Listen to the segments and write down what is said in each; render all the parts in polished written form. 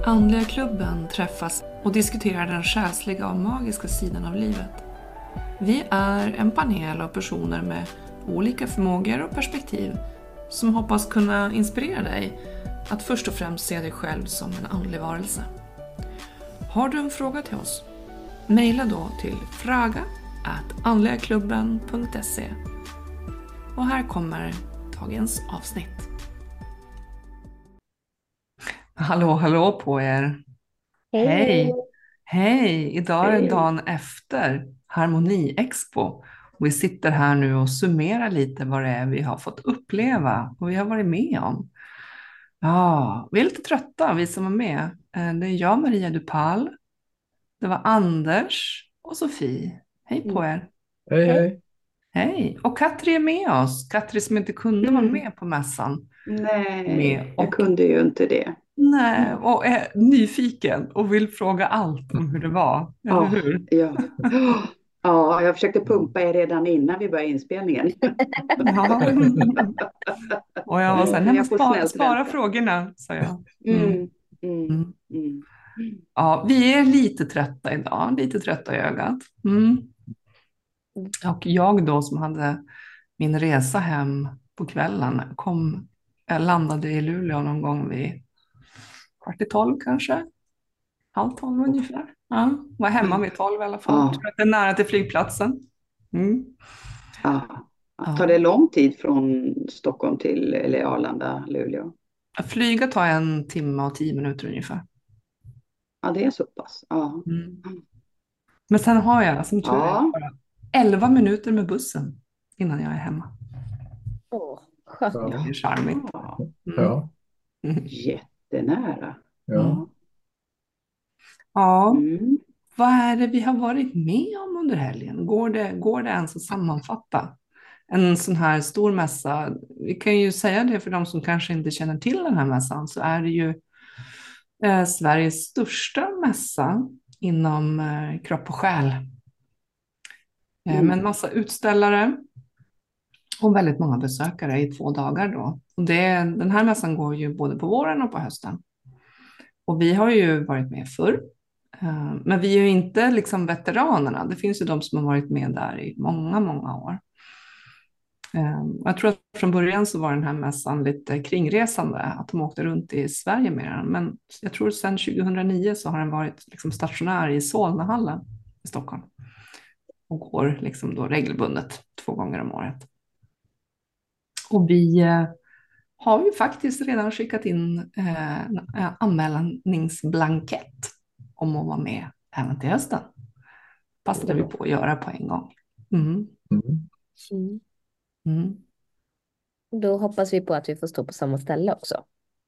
Andliga klubben träffas och diskuterar den själsliga och magiska sidan av livet. Vi är en panel av personer med olika förmågor och perspektiv som hoppas kunna inspirera dig att först och främst se dig själv som en andlig varelse. Har du en fråga till oss? Maila då till fraga@andligaklubben.se. Och här kommer dagens avsnitt. Hallå på er. Hej. Hej, idag är dagen efter Harmoni-expo. Och vi sitter här nu och summerar lite vad det är vi har fått uppleva och vi har varit med om. Ja, vi är lite trötta, vi som var med. Det är jag, Maria Dupal. Det var Anders och Sofie. Hej på er. Hej. Hej. Och Katri är med oss. Katri som inte kunde vara med på mässan. Nej, jag kunde ju inte det. Nej, och är nyfiken och vill fråga allt om hur det var, eller Ja, hur? ja. Ja, jag försökte pumpa er redan innan vi började inspelningen. Ja. Och jag var så här, nej Men men jag får snällt spara vänta. frågorna, sa jag. Mm, mm, Mm. mm. Ja, vi är lite trötta idag, lite trötta i ögat. Och jag då som hade min resa hem på kvällen, jag landade i Luleå någon gång vid 11:45 kanske. 11:30 ungefär. Ja, var hemma vid 12 i alla fall. Jag Ja, tror att det är nära till flygplatsen. Mm. ja. Tar Ja. det lång tid från Stockholm till eller Arlanda, Luleå? Att flyga tar 1 timme och 10 minuter ungefär. Ja, det är så pass. Ja, Mm. Men sen har jag som tur är ja. bara 11 minuter med bussen innan jag är hemma. Åh, skönt. Det Ja. är charmigt. Mm. Ja. Jättenära. Mm. Ja. Ja, Mm. vad är det vi har varit med om under helgen? Går det ens att sammanfatta? En sån här stor mässa, vi kan ju säga det för de som kanske inte känner till den här mässan, så är det ju Sveriges största mässa inom kropp och själ. Med en massa utställare och väldigt många besökare i 2 dagar då. Och den här mässan går ju både på våren och på hösten. Och vi har ju varit med förr. Men vi är ju inte liksom veteranerna. Det finns ju de som har varit med där i många, många år. Jag tror att från början så var den här mässan lite kringresande, att de åkte runt i Sverige med den. Men jag tror sedan 2009 så har den varit liksom stationär i Solnahallen i Stockholm. Och går liksom då regelbundet 2 gånger om året. Och vi har ju faktiskt redan skickat in en anmälningsblankett om att vara med även till hösten. Passade vi på att göra på en gång. Mm. Mm. Mm. Då hoppas vi på att vi får stå på samma ställe också.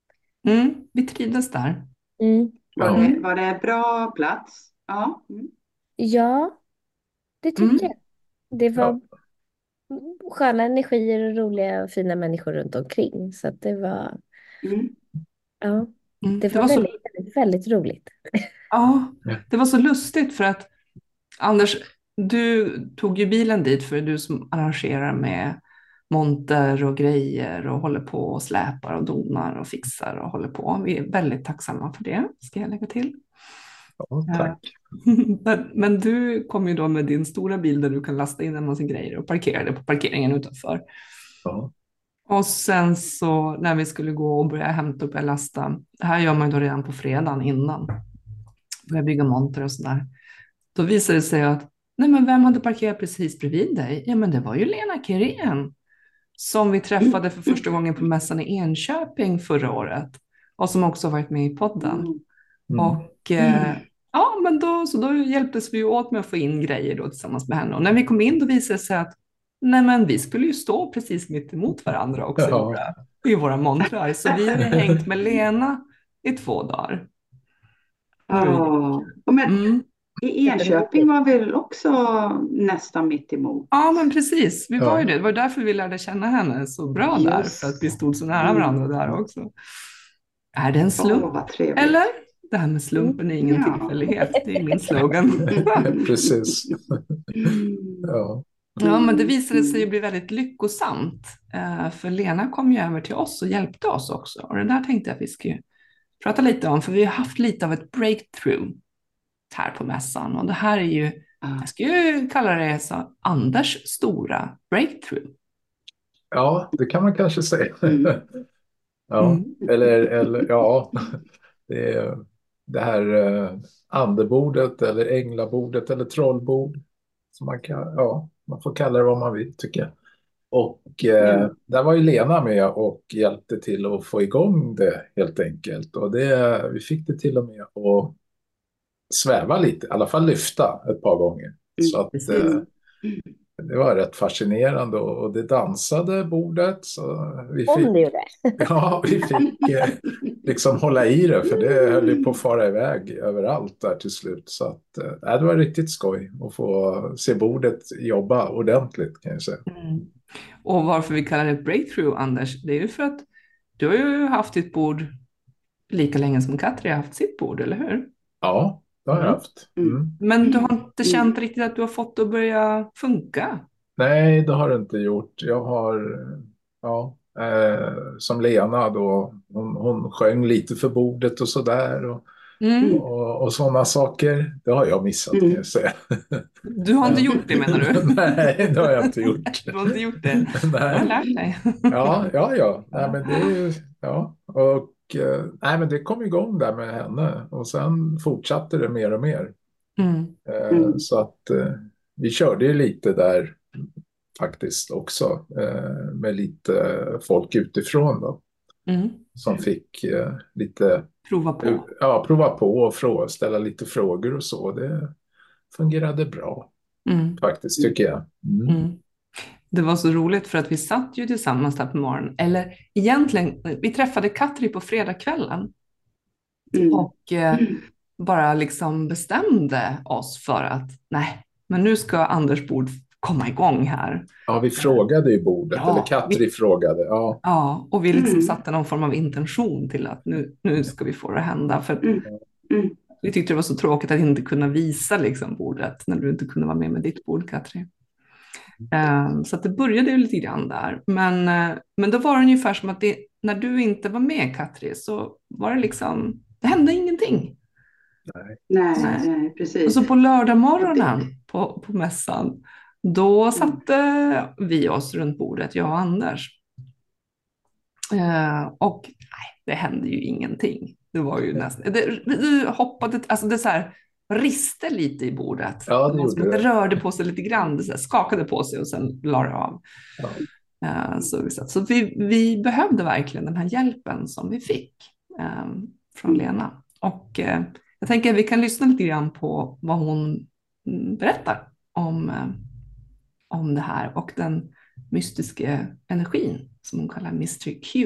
Vi trivdes där. Mm. Var det bra plats? Ja. Ja, det tycker jag. Det var Ja. sköna energier och roliga och fina människor runt omkring. Så att det var, Mm. ja, Mm. det Det var var så, väldigt, väldigt, väldigt roligt. ja, det var så lustigt för att Anders, du tog ju bilen dit för du som arrangerar med monter och grejer och håller på och släpar och donar och fixar och håller på. Vi är väldigt tacksamma för det, ska jag lägga till. Ja, tack. Men du kom ju då med din stora bil där du kan lasta in en massa grejer och parkera det på parkeringen utanför. Ja. Och sen så när vi skulle gå och börja hämta upp och lasta, det här gör man ju då redan på fredagen innan, börja bygga monter och sådär. Då visade det sig att, nej men vem hade parkerat precis bredvid dig? Ja men det var ju Lena Kirén som vi träffade för första gången på mässan i Enköping förra året. Och som också varit med i podden. Och ja, men då hjälptes vi åt med att få in grejer då tillsammans med henne. Och när vi kom in då visade det sig att nej men vi skulle ju stå precis mitt emot varandra också i våra montrar. Så vi har ju hängt med Lena i 2 dagar. Ja, men Mm. i Enköping var väl också nästan mitt emot. Ja, men precis. Vi var ju det. Det var därför vi lärde känna henne så bra där. Just. För att vi stod så nära varandra där också. Är det en slump? Vad trevligt. Eller? Det här med slumpen är ingen tillfällighet. Det är min slogan. Precis. Ja. Ja, men det visade sig bli väldigt lyckosamt. För Lena kom ju över till oss och hjälpte oss också. Och det där tänkte jag att vi skulle prata lite om, för vi har haft lite av ett breakthrough här på mässan. Och det här är ju, jag skulle ju kalla det så, Anders stora breakthrough. Ja, det kan man kanske säga. Ja, Mm. eller ja, det här andebordet eller änglabordet eller trollbord. Så man får kalla det vad man vill, tycker jag. Och där var ju Lena med och hjälpte till att få igång det helt enkelt. Och vi fick det till och med att sväva lite, i alla fall lyfta ett par gånger. Så att det var rätt fascinerande och det dansade bordet. Så vi fick liksom hålla i det, för det höll ju på att fara iväg överallt där till slut. Så att det var riktigt skoj att få se bordet jobba ordentligt, kan jag säga. Mm. Och varför vi kallar det breakthrough, Anders, det är ju för att du har ju haft ditt bord lika länge som Katri har haft sitt bord, eller hur? Ja, det har jag haft. Men du har inte känt riktigt att du har fått det att börja funka? Nej, det har det inte gjort. Jag har, som Lena då, hon sjöng lite för bordet och sådär. Och sådana saker, det har jag missat, kan jag säga. Du har inte gjort det, menar du? Nej, det har jag inte gjort. Du har inte gjort det? Nej. Du har lärt dig. Ja. Nej, men det är ju, och nej, men det kom igång där med henne och sen fortsatte det mer och mer. Så att vi körde ju lite där faktiskt också med lite folk utifrån då. Som fick lite prova på och ställa lite frågor och så. Det fungerade bra faktiskt, tycker jag. Det var så roligt för att vi satt ju tillsammans där på morgonen. Eller egentligen, vi träffade Katri på fredagskvällen. Och bara liksom bestämde oss för att nej, men nu ska Anders bord komma igång här. Ja, vi frågade i bordet, eller Katri frågade. Ja, och vi liksom satte någon form av intention till att nu ska vi få det att hända. För vi tyckte det var så tråkigt att inte kunna visa liksom bordet när du inte kunde vara med ditt bord, Katri. Så att det började ju lite grann där. Men då var det ungefär som att när du inte var med, Katri, så var det liksom, det hände ingenting. Nej, precis. Och så på lördagmorgonen på mässan, då satte vi oss runt bordet, jag och Anders. Och nej, det hände ju ingenting. Det var ju nästan, det hoppade, alltså det så här riste lite i bordet. Ja, det gjorde det rörde på sig lite grann, det så här skakade på sig och sen la det av. Så vi behövde verkligen den här hjälpen som vi fick från Lena. Och jag tänker att vi kan lyssna lite grann på vad hon berättar om det här och den mystiska energin som hon kallar Mr. Q.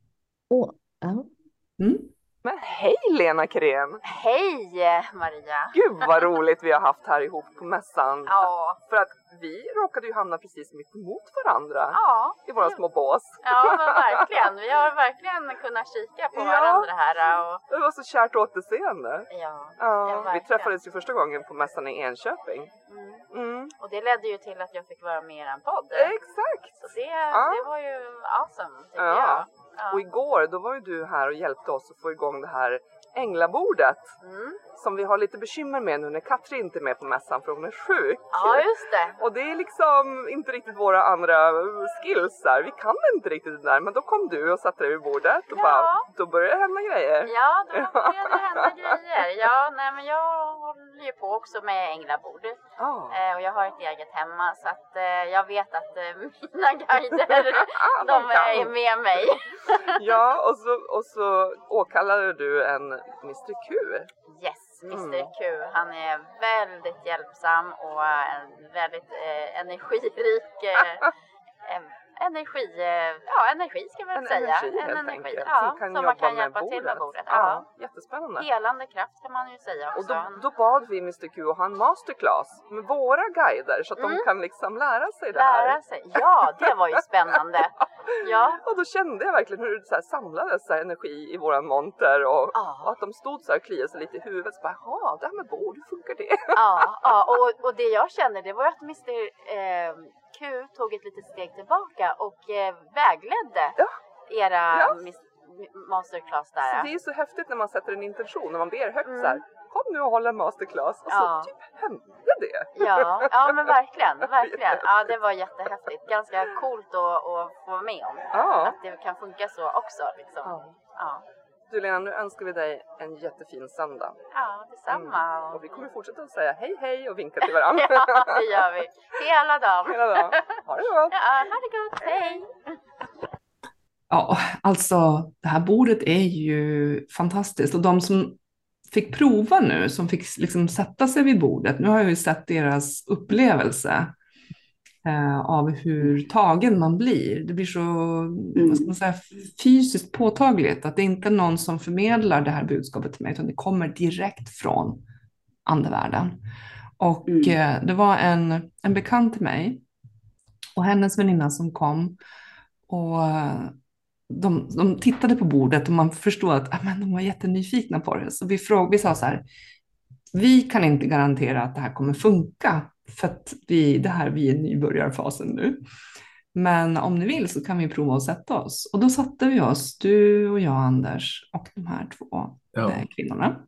Men hej Lena Kren! Hej Maria! Gud vad roligt vi har haft här ihop på mässan. Ja. För att vi råkade ju hamna precis mitt emot varandra i våra små bås. Ja, men verkligen. Vi har verkligen kunnat kika på varandra här. Och... Det var så kärt återseende. Ja, vi träffades ju första gången på mässan i Enköping. Och det ledde ju till att jag fick vara med i en podd. Exakt! Så det var ju awesome, tycker jag. Och igår, då var ju du här och hjälpte oss att få igång det här änglabordet. Som vi har lite bekymmer med nu när Katri inte är med på mässan för hon är sjuk. Ja, just det. Och det är liksom inte riktigt våra andra skills här. Vi kan inte riktigt det där. Men då kom du och satte dig vid bordet och då började det hända grejer. Ja, då började det hända grejer. Ja, nej, men jag håller ju på också med änglabord. Och jag har ett eget hemma så att jag vet att mina guider, de är med mig. Ja, och så åkallade du en Mr. Q. Yes, Mr. Q. Han är väldigt hjälpsam och en väldigt energirik energi ska man säga. En energi som man kan hjälpa till med bordet. Ja, jättespännande. Helande kraft kan man ju säga också. Och då bad vi Mr. Q och ha en masterclass med våra guider så att de kan liksom lära sig det här. Lära sig, ja, det var ju spännande. Ja. Och då kände jag verkligen hur det så här samlades så här energi i våran monter och att de stod så här och kliade sig lite i huvudet. Så bara, jaha, det här med bord, hur funkar det? Och det jag kände, det var att Mr. Q tog ett litet steg tillbaka och vägledde era masterclass Så där. det är så häftigt när man sätter en intention, när man ber högt så här, kom nu och hålla en masterclass. Och så typ hände det. Ja, men verkligen. Ja, det var jättehäftigt. Ganska coolt att få vara med om. Ja. Att det kan funka så också. Liksom. Ja. Du Lena, nu önskar vi dig en jättefin söndag. Ja, detsamma. Och vi kommer fortsätta att säga hej hej och vinka till varandra. Ja, det gör vi. Hela dagen. Hela dagen. Ha det gott. Ja, ha det gott. Hej. Ja, alltså det här bordet är ju fantastiskt. Och de som fick prova nu, som fick liksom sätta sig vid bordet, nu har jag ju sett deras upplevelse av hur tagen man blir. Det blir så, vad ska man säga, fysiskt påtagligt att det inte är någon som förmedlar det här budskapet till mig, utan det kommer direkt från andevärlden. Och det var en bekant till mig och hennes väninna som kom, och de tittade på bordet och man förstod att de var jättenyfikna på det. Så vi sa så här, vi kan inte garantera att det här kommer funka, för att vi är i nybörjarfasen nu. Men om ni vill så kan vi prova att sätta oss. Och då satte vi oss, du och jag, Anders, och de här två kvinnorna.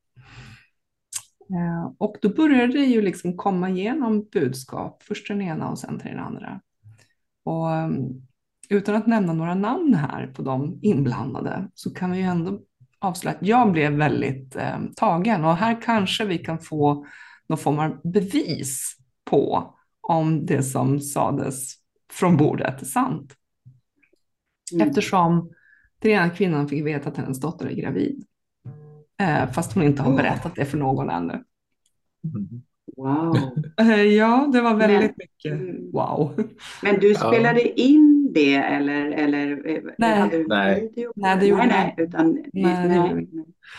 Och då började det ju liksom komma igenom budskap, först den ena och sen till den andra. Och utan att nämna några namn här på de inblandade, så kan vi ju ändå avslöja att jag blev väldigt tagen. Och här kanske vi kan få någon form av bevis på om det som sades från bordet är sant. Eftersom den ena kvinnan fick veta att hennes dotter är gravid. Fast hon inte har berättat det för någon ännu. Wow. Ja, det var väldigt mycket wow. Men du spelade in det eller Nej. hade du Nej. video? Nej, det gjorde Nej, utan Nej.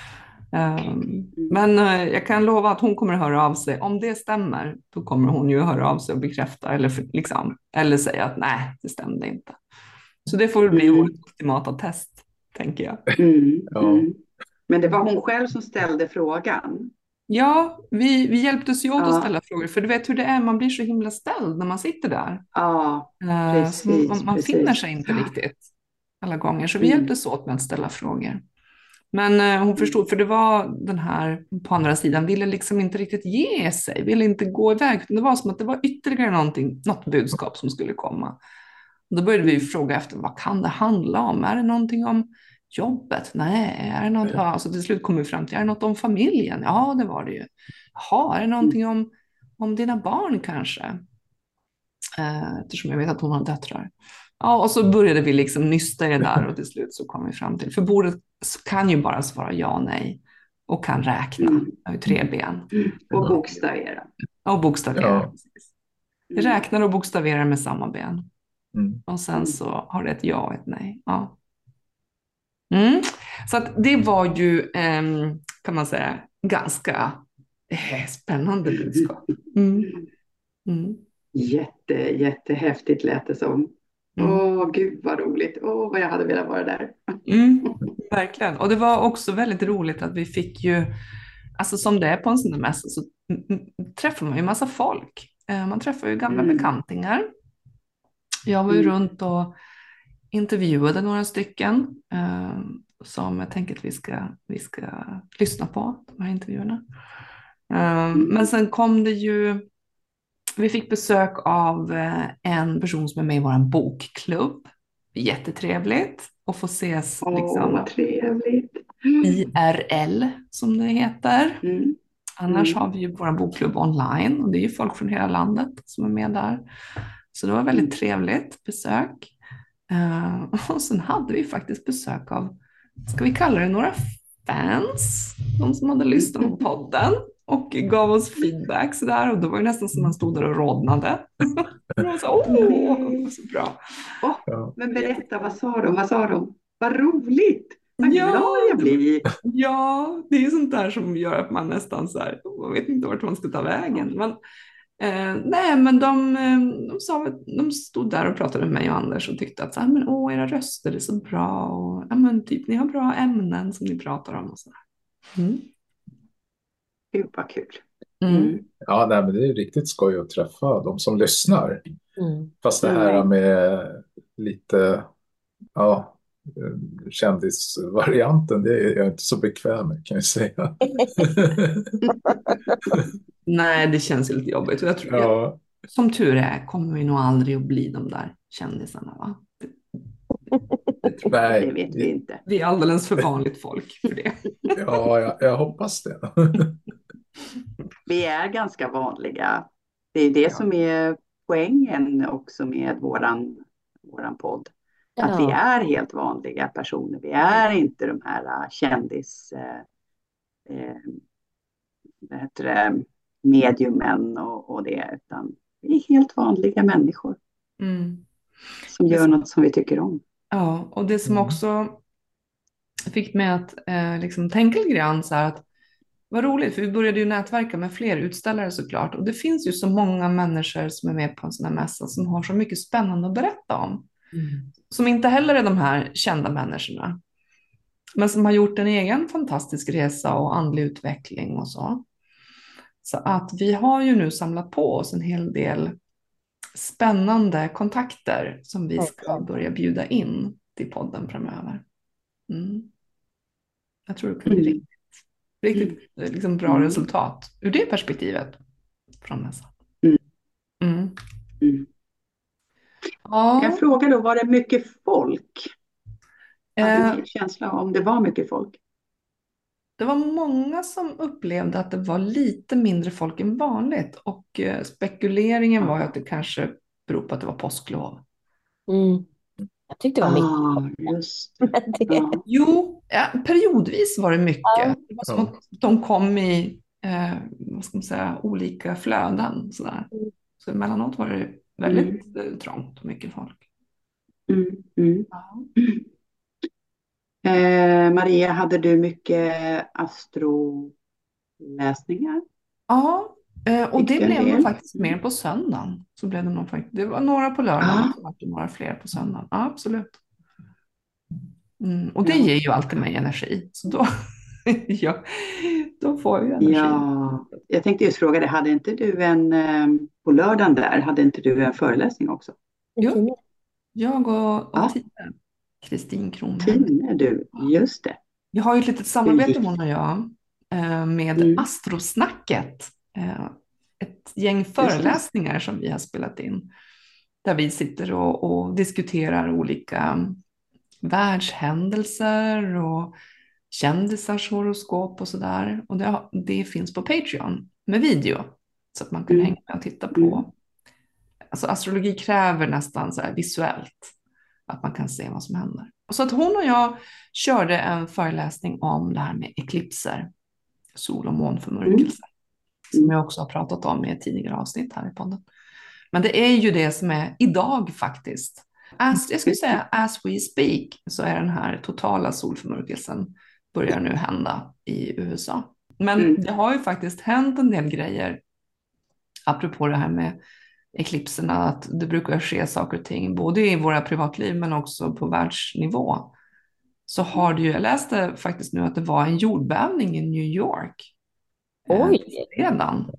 Men jag kan lova att hon kommer att höra av sig. Om det stämmer, då kommer hon ju höra av sig och bekräfta eller säga att nej, det stämde inte. Så det får bli vårt ultimata test, tänker jag. Men det var hon själv som ställde frågan. Ja, vi hjälptes ju åt att ställa frågor, för du vet hur det är, man blir så himla ställd när man sitter där. Ja, precis. Man finner sig inte riktigt alla gånger, så vi hjälptes åt med att ställa frågor. Men hon förstod, för det var den här på andra sidan, ville liksom inte riktigt ge sig, ville inte gå iväg. Det var som att det var ytterligare något budskap som skulle komma. Och då började vi fråga efter, vad kan det handla om? Är det någonting om jobbet? Nej. Är det något, alltså till slut kom vi fram till, är det något om familjen? Ja, det var det ju. Jaha, är det någonting om dina barn kanske? Eftersom jag vet att hon har döttrar. Ja, och så började vi liksom nysta i det där, och till slut så kom vi fram till, för bordet kan ju bara svara ja och nej och kan räkna. Det har ju 3 ben. Och bokstavera. Och bokstavera. Det räknar och bokstaverar med samma ben. Och sen så har det ett ja och ett nej. Ja. Så att det var ju, kan man säga, ganska spännande budskap. Jättehäftigt lät det som. Gud vad roligt. Vad jag hade velat vara där. Verkligen. Och det var också väldigt roligt att vi fick ju, alltså som det är på en sån där mässa, så träffar man ju massa folk. Man träffar ju gamla bekantingar. Jag var ju runt och intervjuade några stycken som jag tänker att vi ska lyssna på, de här intervjuerna. Men sen kom det ju, vi fick besök av en person som är med i vår bokklubb. Jättetrevligt att få ses vad trevligt. IRL som det heter. Annars har vi ju vår bokklubb online, och det är ju folk från hela landet som är med där. Så det var väldigt trevligt besök. Och sen hade vi faktiskt besök av, ska vi kalla det, några fans, de som hade lyssnat på podden och gav oss feedback sådär, och då var det nästan som man stod där och rodnade. Det var så bra. Men berätta, vad sa de? Vad roligt! Vad glad jag blir. Ja, det är sånt där som gör att man nästan så här, man vet inte vart man ska ta vägen. Men nej, men de stod där och pratade med mig och Anders och tyckte att så här, men era röster är så bra, och ja, men typ ni har bra ämnen som ni pratar om och så. Gud vad kul. Ja, nej, men det är riktigt skoj att träffa de som lyssnar. Fast det här med lite kändisvarianten, det är jag inte så bekväm med, kan jag säga. Nej, det känns ju lite jobbigt. Och jag tror, Ja, som tur är kommer vi nog aldrig att bli de där kändisarna, va? Det tror jag. Det nej, vet vi inte. Vi är alldeles för vanligt folk för det. ja, jag hoppas det. Vi är ganska vanliga. Det är det som är poängen också med våran podd. Att vi Ja. är helt vanliga personer. Vi är inte de här vad heter det, mediumen och det, utan vi är helt vanliga människor Mm. som gör något som vi tycker om. Ja, och det som också fick mig att liksom tänka lite grann så här att vad roligt, för vi började ju nätverka med fler utställare såklart. Och det finns ju så många människor som är med på en sån här mässa som har så mycket spännande att berätta om. Som inte heller är de här kända människorna. Men som har gjort en egen fantastisk resa och andlig utveckling och så. Så att vi har ju nu samlat på oss en hel del spännande kontakter som vi ska börja bjuda in till podden framöver. Mm. Jag tror det kan bli riktigt liksom bra resultat ur det perspektivet från mässan. Mm. Ja. Jag frågar då, var det mycket folk? Hade ni känsla om det var mycket folk? Det var många som upplevde att det var lite mindre folk än vanligt och spekuleringen var att det kanske beror på att det var påsklov. Jag tyckte det var mycket. Just det. Jo, periodvis var det mycket. Det var som att de kom i vad ska man säga, olika flöden. Sådär. Så emellanåt var det väldigt trångt och mycket folk. Ja. Maria, hade du mycket astroläsningar? Ja, och det Fick du en blev nog del? faktiskt mer på söndagen. Så blev det, nog faktiskt, det var några på lördagen och några fler på söndagen. Ja, absolut. Och det ger ju alltid mig energi. Så då, då får jag energi. Ja, jag tänkte just fråga dig, hade inte du på lördagen där, hade inte du en föreläsning också? Jo, jag och Tine, Kristin Kronberg. Tine, du, just det. Jag har ju ett litet samarbete hon och jag med Astrosnacket. Ett gäng föreläsningar som vi har spelat in. Där vi sitter och diskuterar olika världshändelser och kändisars horoskop och sådär. Och det finns på Patreon med video. Så att man kan hänga med och titta på. Alltså astrologi kräver nästan så här visuellt. Att man kan se vad som händer. Och så att hon och jag körde en föreläsning om det här med eklipser. Sol- och månförmörkelser. Som jag också har pratat om i ett tidigare avsnitt här i podden. Men det är ju det som är idag faktiskt. Jag skulle säga as we speak så är den här totala solförmörkelsen börjar nu hända i USA. Men det har ju faktiskt hänt en del grejer apropå det här med eklipserna, att det brukar ske saker och ting både i våra privatliv men också på världsnivå. Så har det ju, jag läste faktiskt nu att det var en jordbävning i New York. Oj! Redan.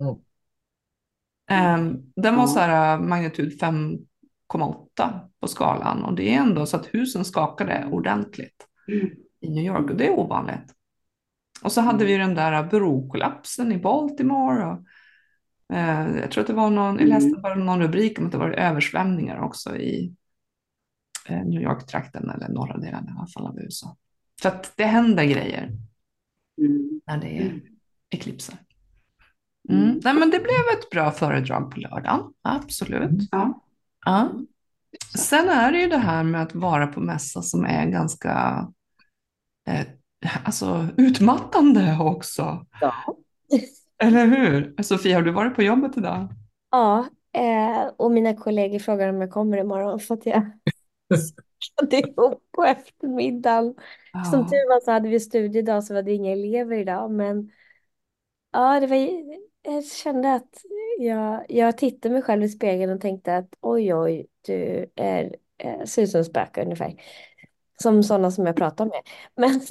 Den var så här magnitud 5,8 på skalan och det är ändå så att husen skakade ordentligt i New York och det är ovanligt. Och så hade vi den där brokollapsen i Baltimore och jag tror att det var jag läste bara någon rubrik om att det var översvämningar också i New York-trakten eller norra delen i alla fall av USA. Så att det händer grejer när det är eklipser. Nej, men det blev ett bra föredrag på lördagen, absolut. Ja. Sen är det ju det här med att vara på mässa som är ganska alltså, utmattande också. Ja. Eller hur? Sofia, har du varit på jobbet idag? Ja, och mina kollegor frågar om jag kommer imorgon för att jag det ihop på eftermiddagen. Ja. Som tur var så hade vi studiedag så var det inga elever idag. Men ja, jag kände att jag tittade mig själv i spegeln och tänkte att oj, du ser ut som en spöke ungefär. Som sådana som jag pratar med. Men,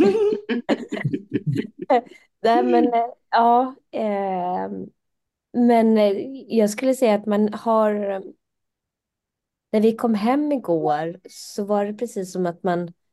nej, men ja, men jag skulle säga att man har, när vi kom hem igår så var det precis som att man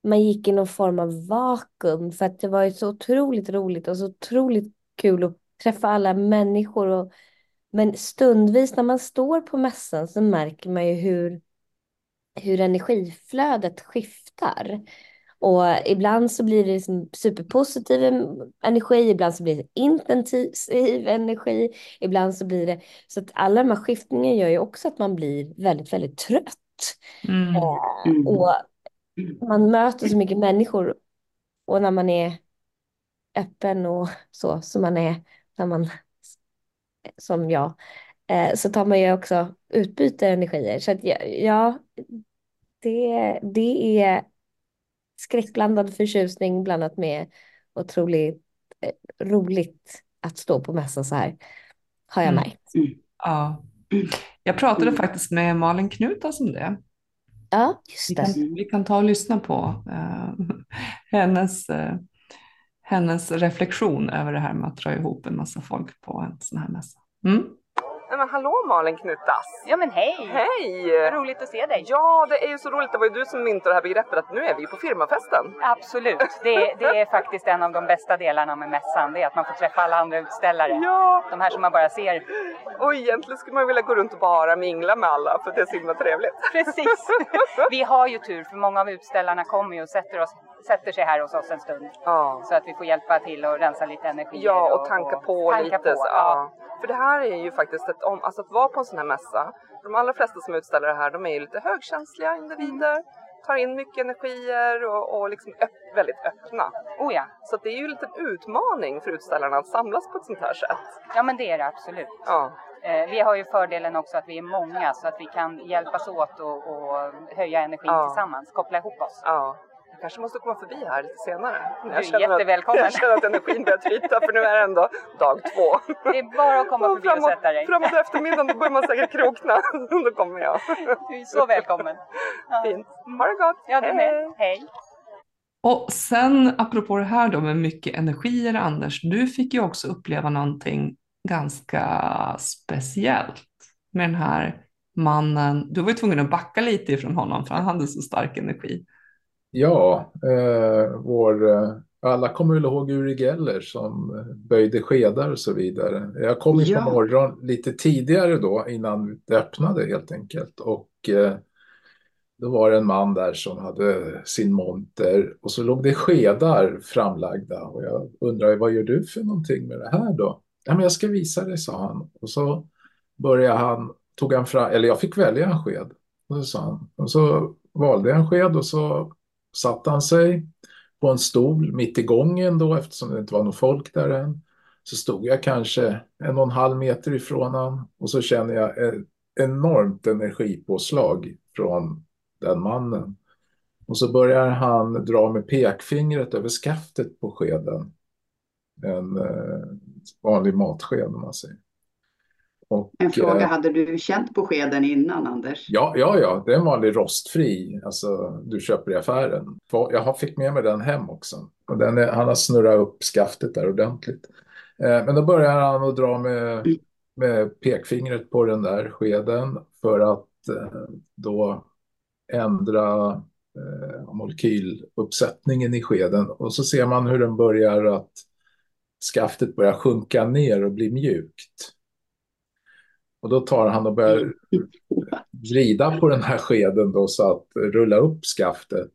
man gick i någon form av vakuum för att det var ju så otroligt roligt och så otroligt kul att träffa alla människor. Men stundvis när man står på mässan så märker man ju hur energiflödet skiftar. Och ibland så blir det liksom superpositiv energi, ibland så blir det intensiv energi, ibland så blir det... Så att alla de här skiftningarna gör ju också att man blir väldigt, väldigt trött. Och man möter så mycket människor, och när man är öppen och så som man är, när man, som jag, så tar man ju också utbyter energier. Så att ja, det är skräckblandad förtjusning blandat med otroligt roligt att stå på mässan så här, har jag märkt. Ja. Jag pratade faktiskt med Malin Knutas om det. Ja, just det. Vi kan ta och lyssna på hennes reflektion över det här med att dra ihop en massa folk på en sån här mässa. Men hallå Malin Knutas! Ja men hej! Hej! Roligt att se dig. Ja, det är ju så roligt. Det var ju du som myntade det här begreppet att nu är vi på firmafesten. Absolut. Det är faktiskt en av de bästa delarna med mässan. Det är att man får träffa alla andra utställare. Ja! De här som man bara ser. Och egentligen skulle man vilja gå runt och bara mingla med alla för det är så himla trevligt. Precis. Vi har ju tur för många av utställarna kommer ju och sätter sig här hos oss en stund. Ja. Så att vi får hjälpa till och rensa lite energi. Ja, och tanka på lite. På, ja. För det här är ju faktiskt alltså att vara på en sån här mässa. De allra flesta som utställer det här, de är ju lite högkänsliga individer. Tar in mycket energier och liksom väldigt öppna. Oh ja. Så det är ju en liten utmaning för utställarna att samlas på ett sånt här sätt. Ja men det är det absolut. Ja. Vi har ju fördelen också att vi är många så att vi kan hjälpas åt och höja energin tillsammans, koppla ihop oss. Ja. Jag kanske måste komma förbi här lite senare. Du är jättevälkommen. Jag känner att energin börjar tryta för nu är det ändå dag 2. Det är bara att komma förbi och sätta dig. Framåt eftermiddagen då börjar man säkert krokna. Då kommer jag. Du är så välkommen. Fint. Ha det gott. Ja, du med. Hej. Och sen apropå det här då med mycket energier, Anders, du fick ju också uppleva någonting ganska speciellt med den här mannen. Du var ju tvungen att backa lite ifrån honom för han hade så stark energi. Ja, alla kommer väl ihåg Uri Geller som böjde skedar och så vidare. Jag kom ju på morgon lite tidigare då innan det öppnade helt enkelt. Och då var det en man där som hade sin monter och så låg det skedar framlagda. Och jag undrar, vad gör du för någonting med det här då? Ja, men jag ska visa dig, sa han. Och så tog han fram, eller jag fick välja en sked. Och så sa han. Och så valde jag en sked och så satte han sig på en stol mitt i gången då, eftersom det inte var någon folk där än. Så stod jag kanske 1,5 meter ifrån han och så känner jag ett enormt energipåslag från den mannen. Och så börjar han dra med pekfingret över skaftet på skeden. En vanlig matsked om man säger. Och, en fråga, hade du känt på skeden innan, Anders? Ja, det är en vanlig rostfri, alltså du köper i affären. Jag fick med mig den hem också. Och han har snurrat upp skaftet där ordentligt. Men då börjar han att dra med pekfingret på den där skeden för att då ändra molekyluppsättningen i skeden. Och så ser man hur den börjar att skaftet börjar sjunka ner och bli mjukt. Och då tar han och börjar vrida på den här skeden då så att rulla upp skaftet.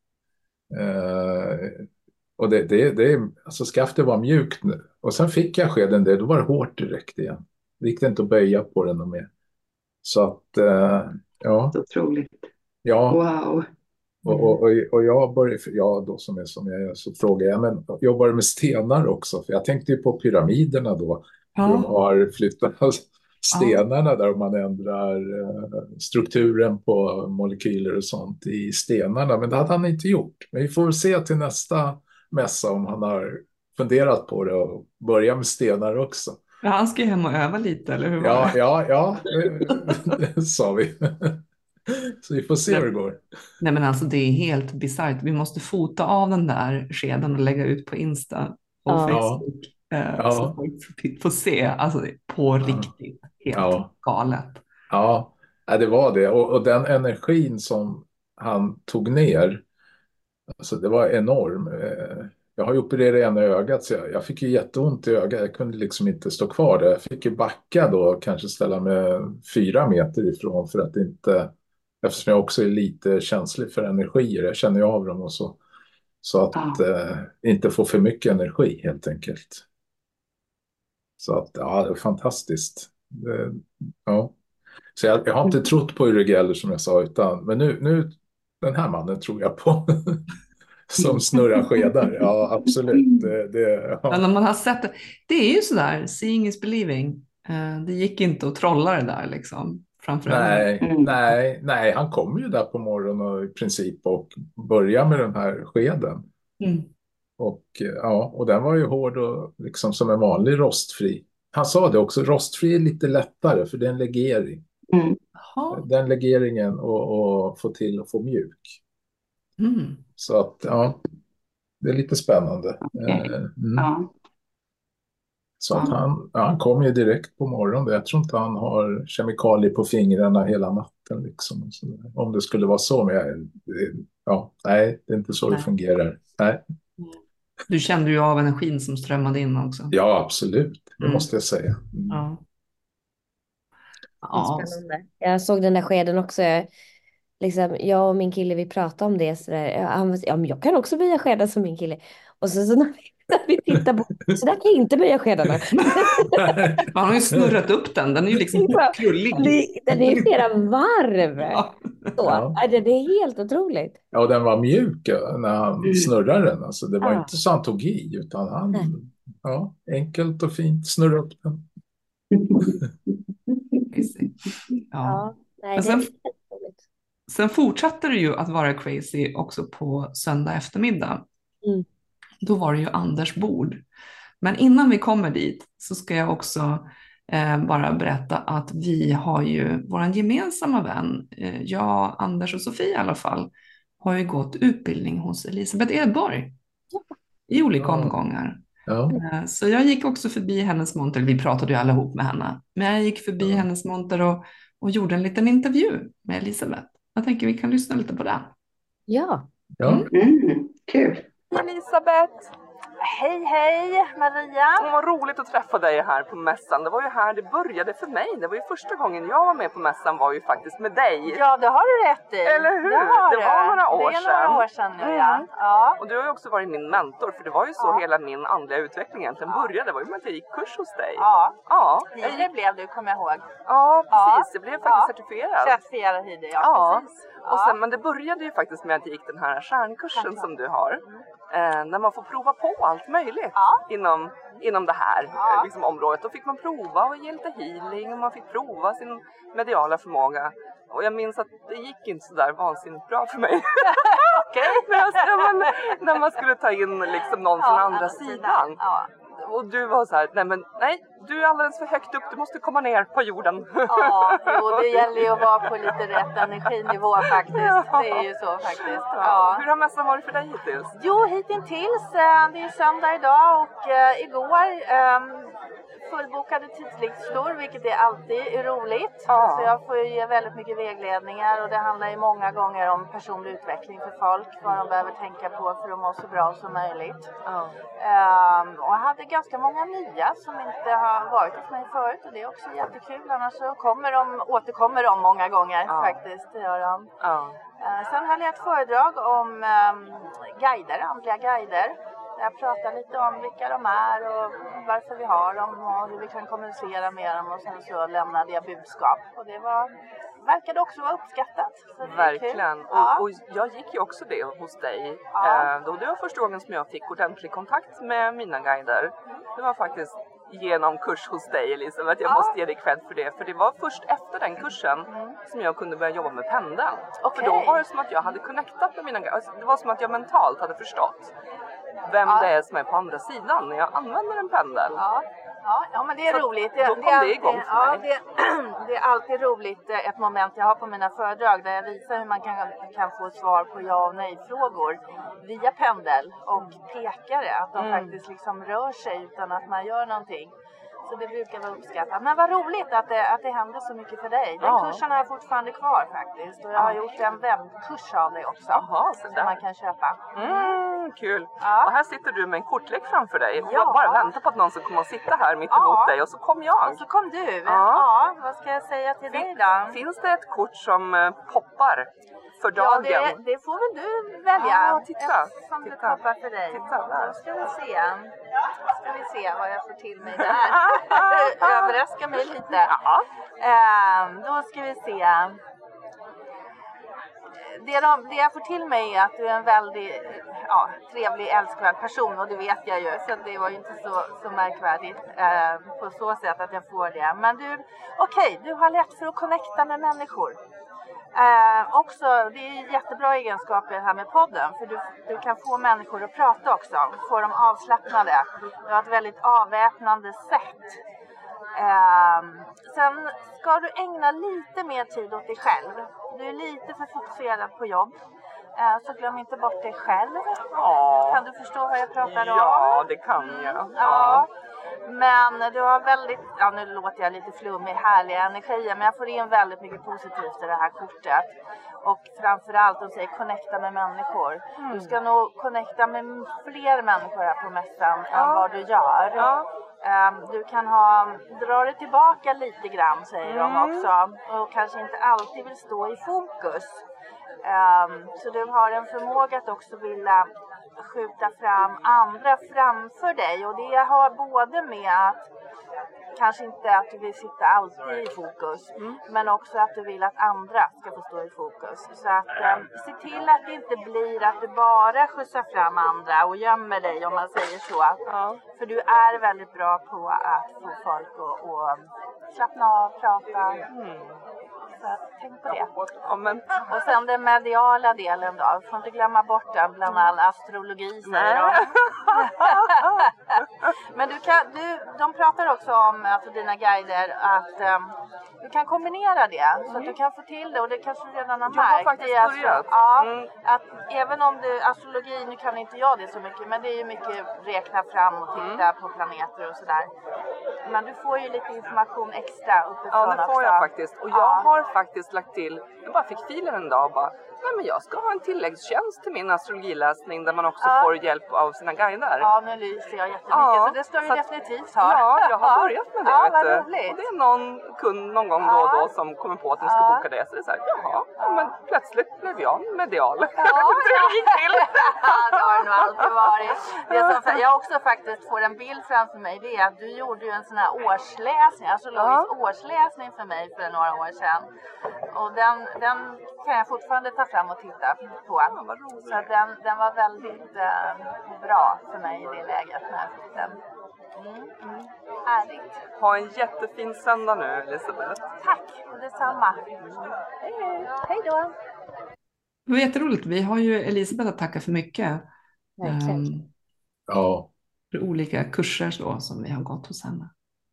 Och alltså skaftet var mjukt nu. Och sen fick jag skeden där, då var det hårt direkt igen. Det gick inte att böja på den och med. Så att, ja. Så otroligt. Ja. Wow. Och jag började, då som jag är, så frågade jag, men jobbar med stenar också? För jag tänkte ju på pyramiderna då. Ja. De har flyttat stenarna där man ändrar strukturen på molekyler och sånt i stenarna. Men det hade han inte gjort. Men vi får väl se till nästa mässa om han har funderat på det och börja med stenar också. Ja, han ska hem och öva lite, eller hur? Ja, det sa vi. Så vi får se hur det går. Nej, men alltså det är helt bisarrt. Vi måste fota av den där skeden och lägga ut på Insta och Facebook. Så folk får se, alltså på riktigt, helt galet. Ja, det var det. Och den energin som han tog ner, Alltså det var enorm. Jag har ju opererat ena ögat så jag fick ju jätteont i ögat. Jag kunde liksom inte stå kvar där. Jag fick ju backa då, kanske ställa mig 4 meter ifrån för att inte, eftersom jag också är lite känslig för energier. Jag känner ju av dem och så. Så att inte få för mycket energi helt enkelt. Så att ja, det är fantastiskt. Ja. Så jag har inte trott på Uri Geller som jag sa, men nu den här mannen tror jag på. Som snurrar skedar, ja absolut. Men om man har sett det, det är ju sådär, seeing is believing. Det gick inte att trolla det där liksom. Nej, han kom ju där på morgonen och i princip och började med den här skeden. Och den var ju hård och liksom som en vanlig rostfri. Han sa det också, rostfri är lite lättare för det är en legering. Den legeringen och få till och få mjuk. Så att det är lite spännande. Så att han kom ju direkt på morgonen. Jag tror inte han har kemikalier på fingrarna hela natten liksom. Om det skulle vara så, men nej, det är inte så det fungerar. Nej. Du kände ju av energin som strömmade in också. Ja, absolut. Det måste jag säga. Spännande. Jag såg den där skeden också. Jag och min kille, vi pratade om det. Så där, men jag kan också böja skeden som min kille. Och så när vi tittar på, så där kan jag inte böja skedarna. Man har ju snurrat upp den. Den är ju liksom krullig. Den är flera varv. Den är helt otroligt. Ja, och den var mjuk när han snurrade den. Alltså, det var inte så han tog i, utan han enkelt och fint snurrade upp den. Men sen fortsatte det ju att vara crazy också på söndag eftermiddag. Då var det ju Anders bord. Men innan vi kommer dit så ska jag också bara berätta att vi har ju vår gemensamma vän, jag, Anders och Sofie i alla fall, har ju gått utbildning hos Elisabeth Edborg i olika omgångar. Så jag gick också förbi hennes monter, vi pratade ju allihop med henne, men jag gick förbi hennes monter och gjorde en liten intervju med Elisabeth. Jag tänker vi kan lyssna lite på det. Kul. Elisabeth! Hej, Maria. Vad roligt att träffa dig här på mässan. Det var ju här det började för mig. Det var ju första gången jag var med på mässan var ju faktiskt med dig. Ja, det har du rätt i. Eller hur? Det var några år sedan. Det är några år sedan nu, ja. Och du har ju också varit min mentor, för det var ju så hela min andliga utveckling egentligen började. Det var ju med att jag gick kurs hos dig. Hide blev du, kommer jag ihåg. Ja, precis. Jag blev faktiskt certifierad. Certifierad Hide, precis. Och sen, men det började ju faktiskt med att jag gick den här stjärnkursen som du har. När man får prova på allt möjligt inom det här liksom, området. Då fick man prova och ge lite healing och man fick prova sin mediala förmåga. Och jag minns att det gick inte så där vansinnigt bra för mig. När man skulle ta in liksom någon från andra sidan. Och du var så här, nej, du är alldeles för högt upp, du måste komma ner på jorden. Ja, det gäller ju att vara på lite rätt energinivå faktiskt. Det är ju så faktiskt. Ja. Hur har mässan varit för dig hittills? Jo, hittills. Det är söndag idag och igår fullbokade tidslistor, vilket är alltid roligt. Så jag får ju ge väldigt mycket vägledningar och det handlar ju många gånger om personlig utveckling för folk. Vad de behöver tänka på för att må så bra som möjligt. Och jag hade ganska många nya som inte har varit hos mig förut och det är också jättekul. Annars så återkommer de många gånger faktiskt. Det gör de. Sen hade jag ett föredrag om andliga guider. Jag pratar lite om vilka de är och varför vi har dem och hur vi kan kommunicera med dem och sen så lämnade jag budskap. Och det verkade också vara uppskattat. Verkligen. Och jag gick ju också det hos dig. Det var första gången som jag fick ordentlig kontakt med mina guider. Det var faktiskt genom kurs hos dig, Elisabeth. Jag måste ge dig cred för det. För det var först efter den kursen som jag kunde börja jobba med pendeln. För då var det som att jag hade connectat med mina guider. Det var som att jag mentalt hade förstått vem det är som är på andra sidan när jag använder en pendel. Ja, men det är roligt. Det är alltid roligt ett moment jag har på mina föredrag där jag visar hur man kan få svar på ja- och nej-frågor via pendel och pekare. Att de faktiskt liksom rör sig utan att man gör någonting. Så det brukar vara uppskattat. Men vad roligt att det händer så mycket för dig. Den kursen har jag fortfarande kvar faktiskt. Och jag har gjort en webbkurs av det också. Jaha, så som man kan köpa. Kul. Ja. Och här sitter du med en kortlek framför dig. Ja. Jag bara väntar på att någon ska komma och sitta här mitt emot dig. Och så kom jag. Och så kom du. Ja. Vad ska jag säga till dig då? Finns det ett kort som poppar för dagen? Ja, det får väl du välja. Titta. Som det poppar för dig. Titta där. Då ska vi se vad jag får till mig där. Överraska mig lite. Ja. Då ska vi se. Det jag får till mig är att du är en väldigt trevlig, älskvärd person, och det vet jag ju, så det var ju inte så märkvärdigt på så sätt att jag får det. Men du har lätt för att connecta med människor. Också, det är jättebra egenskaper här med podden, för du kan få människor att prata också, få dem avslappnade. Du har ett väldigt avväpnande sätt. Sen ska du ägna lite mer tid åt dig själv. Du är lite för fokuserad på jobb. Så glöm inte bort dig själv. Kan du förstå vad jag pratar om? Ja, det kan jag. Ja. Men du har väldigt, nu låter jag lite flummig, härliga energier, men jag får in väldigt mycket positivt i det här kortet. Och framförallt de säger connecta med människor. Du ska nog connecta med fler människor här på mässan än vad du gör. Du kan dra dig tillbaka lite grann, säger de också. Och kanske inte alltid vill stå i fokus. Så du har en förmåga att också vilja skjuta fram andra framför dig. Och det har både med att kanske inte att du vill sitta alltid i fokus, men också att du vill att andra ska få stå i fokus. Så att se till att det inte blir att du bara skjutsar fram andra och gömmer dig, om man säger så. För du är väldigt bra på att få folk att slappna av, prata. Så tänk på det. Och sen den mediala delen då. Får inte glömma bort den bland all astrologi, säger de. Men de pratar också om, alltså dina guider, att du kan kombinera det. Så att du kan få till det, och det kanske du redan har märkt. Jag har faktiskt börjat. Att även om astrologi, nu kan inte jag det så mycket, men det är ju mycket räkna fram och titta på planeter och sådär. Men du får ju lite information extra uppifrån. Ja, det får jag faktiskt. Och jag har faktiskt lagt till, jag bara fick filen en dag och bara, men jag ska ha en tilläggstjänst till min astrologiläsning där man också får hjälp av sina guider. Ja, nu lyser jag jättemycket, så det ska du definitivt ha. Ja, jag har börjat med det. Ja, vad roligt. Och det är någon kund någon gång då och då som kommer på att de ska boka det. Så det är så här, men plötsligt blev jag medial. Ja, det har det nog alltid varit. Jag också faktiskt får en bild framför mig, det är att du gjorde ju en sån här årsläsning, astrologisk årsläsning för mig för några år sedan. Och den kan jag fortfarande ta fram och titta på. Så den var väldigt bra för mig i det läget. Härligt. Ha en jättefin söndag nu, Elisabeth. Tack, och detsamma. Hej då. Det var jätteroligt. Vi har ju Elisabeth att tacka för mycket. För olika kurser då, som vi har gått hos henne.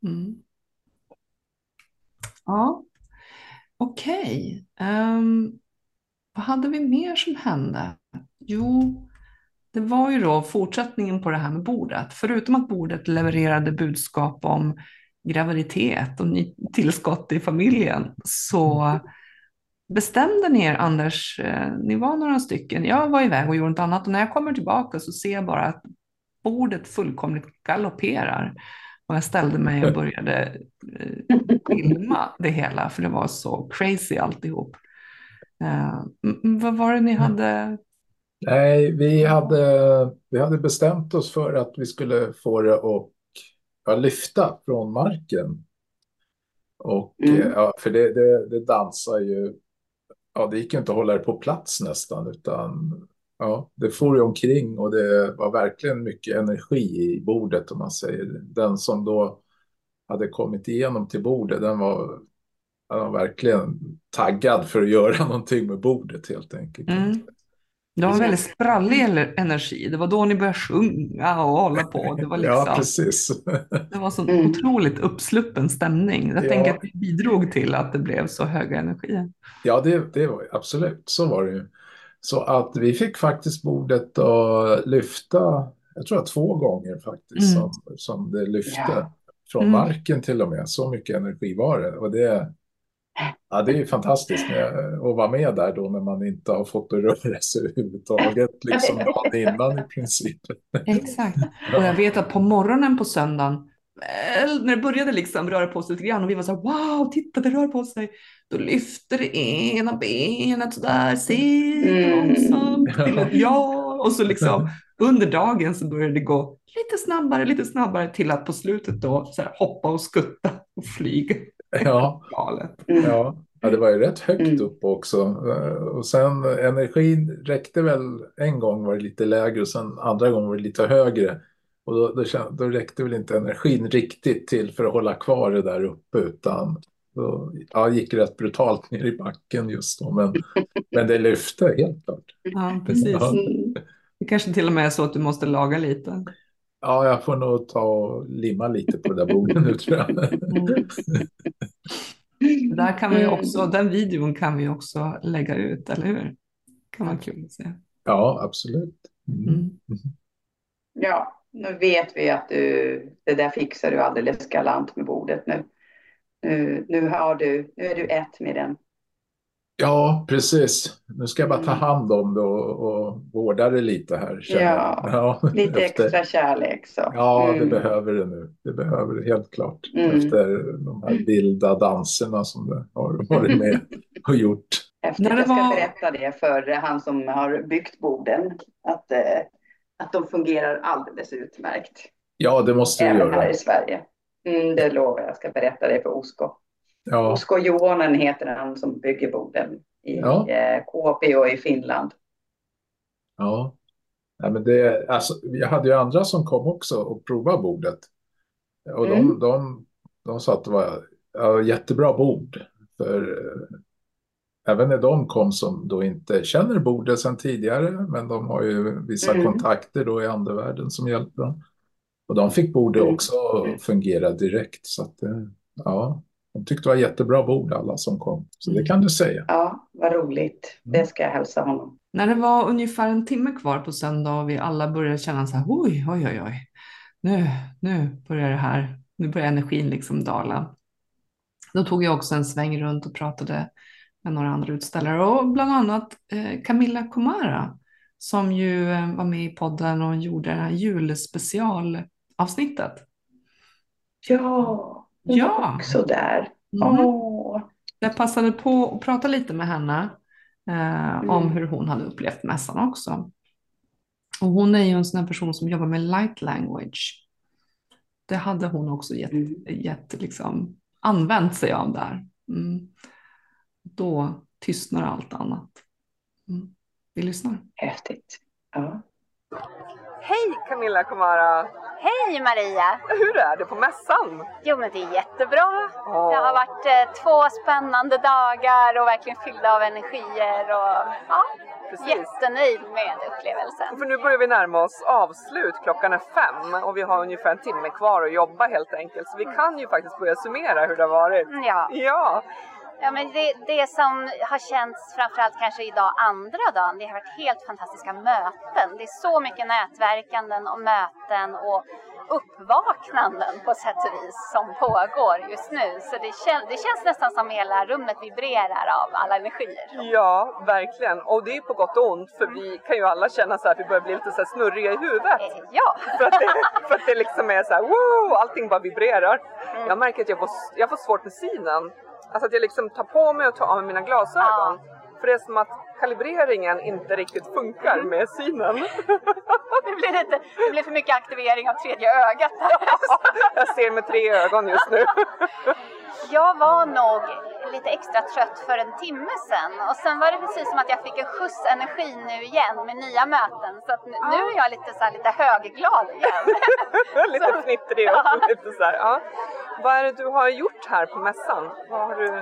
Ja, okej. Vad hade vi mer som hände? Jo, det var ju då fortsättningen på det här med bordet. Förutom att bordet levererade budskap om graviditet och tillskott i familjen, så bestämde ni er, Anders, ni var några stycken. Jag var iväg och gjorde något annat, och när jag kommer tillbaka så ser jag bara att bordet fullkomligt galopperar. Och jag ställde mig och började filma det hela, för det var så crazy alltihop. Vad var det ni hade? Nej, vi hade bestämt oss för att vi skulle få det att lyfta från marken. Och för det dansar ju, det gick ju inte att hålla det på plats nästan, utan det får ju omkring, och det var verkligen mycket energi i bordet, om man säger. Den som då hade kommit igenom till bordet, den var verkligen taggad för att göra någonting med bordet, helt enkelt. Det var en väldigt sprallig energi. Det var då ni började sjunga och hålla på. Det var liksom, ja, precis. Det var så otroligt uppsluppen stämning. Jag tänker att det bidrog till att det blev så höga energier. Ja, det var absolut. Så var det ju. Så att vi fick faktiskt bordet att lyfta, jag tror 2 gånger faktiskt, som det lyfte. från marken till och med. Så mycket energi var det. Och det är ju fantastiskt att vara med där då när man inte har fått att röra sig överhuvudtaget. Liksom dagen innan i princip. Exakt. Och jag vet att på morgonen på söndagen, när det började liksom röra på sig lite grann och vi var så här, wow, titta det rör på sig. Då lyfte det ena benet sådär, långsamt. Och så liksom under dagen så började det gå lite snabbare till att på slutet då så här, hoppa och skutta och flyga. Ja, det var ju rätt högt upp också. Och sen energin räckte väl, en gång var det lite lägre och sen andra gången var det lite högre. Och då räckte väl inte energin riktigt till för att hålla kvar det där uppe, utan då gick rätt brutalt ner i backen just då. Men det lyfte helt klart. Ja, precis. Det kanske till och med är så att du måste laga lite. Ja, jag får nog ta och limma lite på det där bordet nu, tror jag. Där kan vi också, den videon kan vi också lägga ut, eller hur? Kan vara kul att se. Ja, absolut. Ja, nu vet vi att det där fixar du alldeles galant med bordet nu. Nu är du ett med den. Ja, precis. Nu ska jag bara ta hand om det och vårda det lite här. Lite extra kärlek. Så. Ja, det behöver det nu. Det behöver det helt klart. Efter de här vilda danserna som det har varit med och gjort. Jag ska berätta det för han som har byggt borden. Att de fungerar alldeles utmärkt. Ja, det måste vi göra. Här i Sverige. Det lovar jag. ska berätta det för Osko. Ja. Osko Juonen heter han som bygger borden i KPO i Finland. Ja, men jag hade ju andra som kom också och provade bordet. Och de sa att det var jättebra bord. För även när de kom som då inte känner bordet sedan tidigare, men de har ju vissa kontakter då i andevärlden som hjälper dem. Och de fick bordet också fungera direkt. Så att, de tyckte det var jättebra bord alla som kom. Så det kan du säga. Ja, vad roligt. Det ska jag hälsa honom. När det var ungefär en timme kvar på söndag och vi alla började känna så här, oj. Nu börjar det här. Nu börjar energin liksom dala. Då tog jag också en sväng runt och pratade med några andra utställare. Och bland annat Camilla Komara som ju var med i podden och gjorde det här julspecialavsnittet. Ja, var också där. Jag passade på att prata lite med henne om hur hon hade upplevt mässan också. Och hon är ju en sån här person som jobbar med light language. Det hade hon också liksom använt sig av där. Då tystnar allt annat. Vi lyssnar. Häftigt. Ja. Hej Camilla Komara! Hej Maria! Hur är det på mässan? Jo men det är jättebra. Det har varit 2 spännande dagar och verkligen fyllda av energier och jättenöjd med upplevelsen. För nu börjar vi närma oss avslut, klockan är 5 och vi har ungefär en timme kvar att jobba helt enkelt. Så vi kan ju faktiskt börja summera hur det har varit. Ja, men det som har känts framförallt kanske idag andra dagen, det har varit helt fantastiska möten. Det är så mycket nätverkanden och möten och uppvaknanden på sätt och vis som pågår just nu. Så det känns nästan som hela rummet vibrerar av alla energier. Ja, verkligen. Och det är på gott och ont, för vi kan ju alla känna så här att vi börjar bli lite så här snurriga i huvudet. För att det liksom är så här, wow, allting bara vibrerar. Jag märker att jag får svårt med synen. Alltså att jag liksom tar på mig och tar av mina glasögon. För det är som att kalibreringen inte riktigt funkar med synen. Det blir för mycket aktivering av tredje ögat. Jag ser med 3 ögon just nu. Jag var nog lite extra trött för en timme sedan. Och sen var det precis som att jag fick en skjuts energi nu igen med nya möten. Så att nu är jag lite högglad igen. Lite fnittrig och lite så här, ja. Vad är det du har gjort här på mässan? Vad har du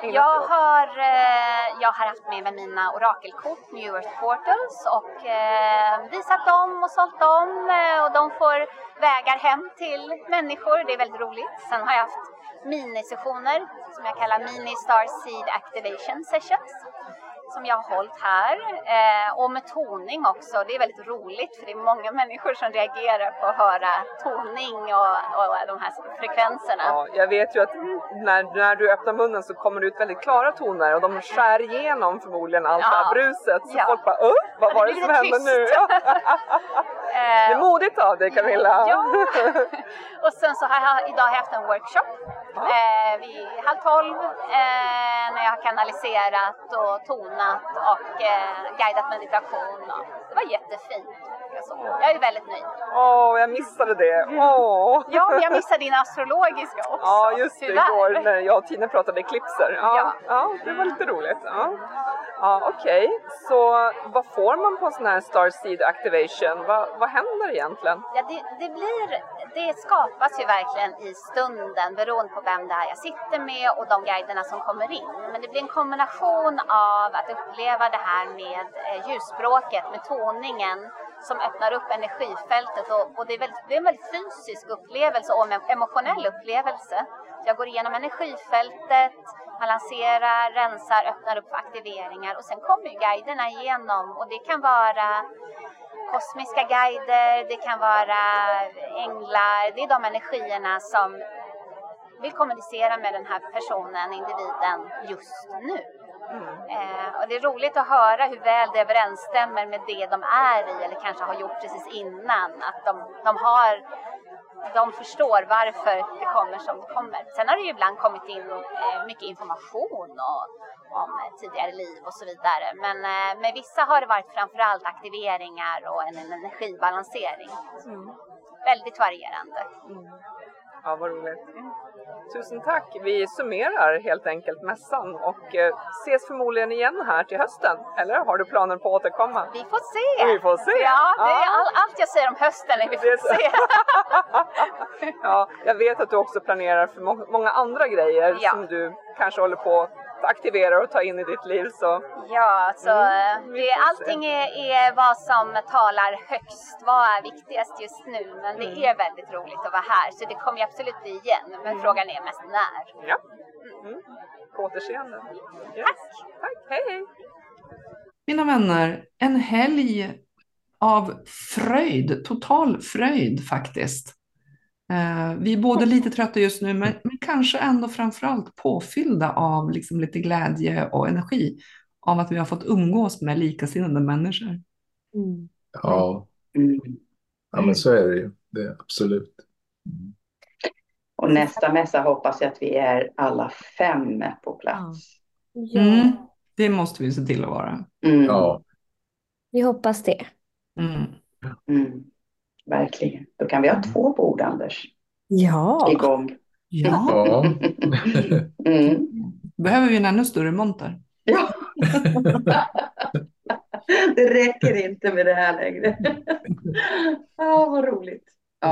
jag har haft med mig mina orakelkort, New Earth Portals, och visat dem och sålt dem. Och de får vägar hem till människor. Det är väldigt roligt. Sen har jag haft minisessioner som jag kallar Mini Star Seed Activation Sessions. Som som jag har hållit här och med toning också. Det är väldigt roligt för det är många människor som reagerar på att höra toning och de här frekvenserna. Ja, jag vet ju att när du öppnar munnen så kommer det ut väldigt klara toner och de skär igenom förmodligen allt det här bruset. Så folk bara, vad var det som hände nu? Det är modigt av dig, Camilla. Ja. Och sen så har jag idag haft en workshop vid 11:30 när jag har kanaliserat och tonat och guidat meditation. Och det var jättefint. Jag är väldigt nöjd. Jag missade det. Ja, men jag missade din astrologiska också. Ja, just det. Igår när jag och Tina pratade eklipser. Ja, det var lite roligt. Okej. Så vad får man på en sån här Starseed Activation? Vad händer egentligen? Ja, det skapas ju verkligen i stunden beroende på vem det är jag sitter med och de guiderna som kommer in. Men det blir en kombination av att uppleva det här med ljusspråket, med toningen som öppnar upp energifältet och det är en väldigt fysisk upplevelse och en emotionell upplevelse. Jag går igenom energifältet, balanserar, rensar, öppnar upp för aktiveringar och sen kommer ju guiderna igenom och det kan vara kosmiska guider, det kan vara änglar, det är de energierna som vill kommunicera med den här personen, individen just nu. Och det är roligt att höra hur väl det överensstämmer med det de är i eller kanske har gjort precis innan. Att de förstår varför det kommer som det kommer. Sen har det ju ibland kommit in mycket information om tidigare liv och så vidare. Men med vissa har det varit framförallt aktiveringar och en energibalansering. Väldigt varierande. Ja, vad roligt. Tusen tack. Vi summerar helt enkelt mässan och ses förmodligen igen här till hösten. Eller har du planer på att återkomma? Vi får se. Vi får se. Ja, det är allt jag säger om hösten är vi får se. Ja, jag vet att du också planerar för många andra grejer som du kanske håller på att aktivera och ta in i ditt liv. Så. Ja, så allting är vad som talar högst. Vad är viktigast just nu? Men det är väldigt roligt att vara här. Så det kommer ju absolut bli igen. Men frågan är mest när. Ja. På återseende. Yes. Tack. Hej. Mina vänner, en helg av fröjd. Total fröjd faktiskt. Vi är både lite trötta just nu men kanske ändå framförallt påfyllda av liksom lite glädje och energi av att vi har fått umgås med likasinnade människor. Ja, men så är det ju. Det är absolut. Och nästa mässa hoppas jag att vi är alla 5 på plats. Det måste vi se till att vara. Ja. Vi hoppas det. Verkligen. Då kan vi ha 2 bord, Anders. Ja. Igång. Ja. Behöver vi en ännu större monter? Ja. Det räcker inte med det här längre. Vad roligt.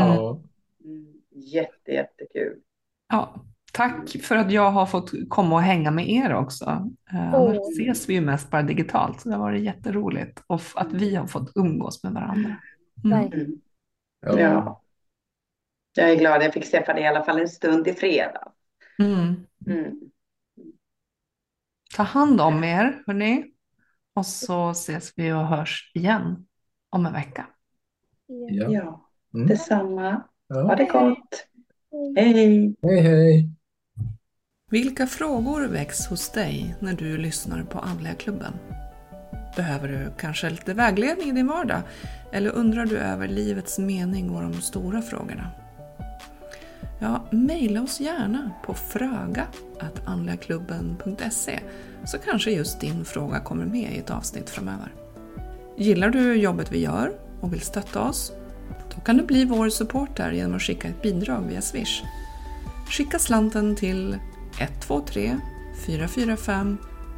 Jättekul. Ja, tack för att jag har fått komma och hänga med er också. Annars ses vi ju mest bara digitalt. Så det har varit jätteroligt. Och att vi har fått umgås med varandra. Ja. Jag är glad att jag fick träffa dig i alla fall en stund i fredag. Ta hand om er, hörni. Och så ses vi och hörs igen om en vecka. Ja, detsamma. Ha det gott. Hej. Hej. Vilka frågor väcks hos dig när du lyssnar på Andliga klubben? Behöver du kanske lite vägledning i din vardag? Eller undrar du över livets mening och de stora frågorna? Ja, mejla oss gärna på fraga@andligaklubben.se så kanske just din fråga kommer med i ett avsnitt framöver. Gillar du jobbet vi gör och vill stötta oss? Då kan du bli vår supporter genom att skicka ett bidrag via Swish. Skicka slanten till 123 445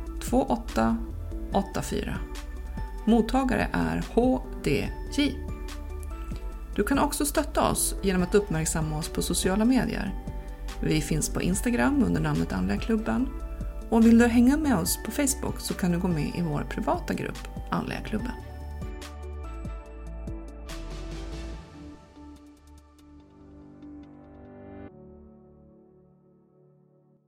2884. Mottagare är HDJ. Du kan också stötta oss genom att uppmärksamma oss på sociala medier. Vi finns på Instagram under namnet Andliga klubben. Och vill du hänga med oss på Facebook så kan du gå med i vår privata grupp Andliga klubben.